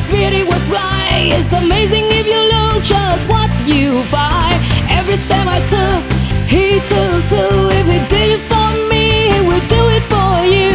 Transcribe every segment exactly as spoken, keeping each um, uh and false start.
spirit was blind. It's amazing if you look just what you find. Every step I took, he took too. If he did it for me, he will do it for you.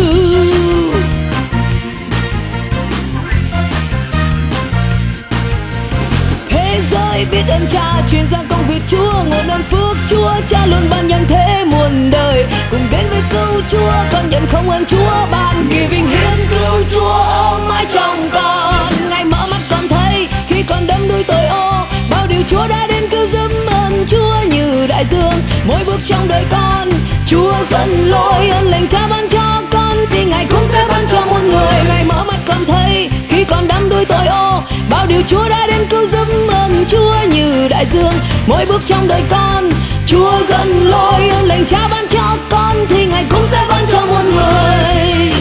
Thế giới biết ơn Cha truyền ra công việc Chúa, nguồn ơn phước Chúa Cha luôn ban nhân thế muôn đời. Cùng đến với cứu Chúa, con nhận không ơn Chúa ban, giving hiến cứu Chúa ôm mãi trong con. Ngày mở mắt con thấy khi còn đắm đuối tội ô, bao điều Chúa đã đến cứu giúp. Ơn Chúa như đại dương mỗi bước trong đời con. Chúa dẫn lối ơn lành Cha ban cho con, thì Ngài cũng sẽ ban cho muôn người. Ngày mở mắt con thấy khi còn đắm đuối tội ô, bao điều Chúa đã đến cứu giúp. Ơn Chúa như đại dương mỗi bước trong đời con. Chúa dẫn lối ơn lành Cha ban cho con, thì Ngài cũng sẽ ban cho muôn người.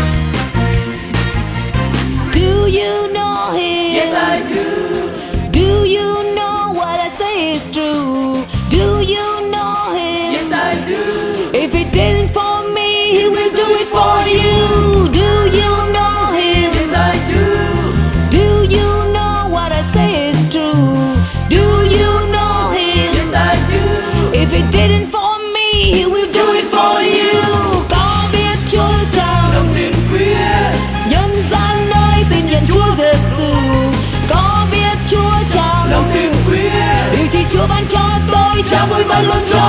Do you know Him? Yes, I do. Do you know what I say is true? Do you know Him? Yes, I do. If He did it for me, He will do it for you. Do you know Him? Yes, I do. Do you know what I say is true? Do you know Him? Yes, I do. If He did it for me, He will do it for you. Có biết Chúa chăng? Lòng tin quyết. Nhân gian nơi tin nhận Chúa Giêsu. Có biết Chúa chăng? Lòng tin quyết. Điều gì Chúa ban cho tôi, Cha vui ban luôn cho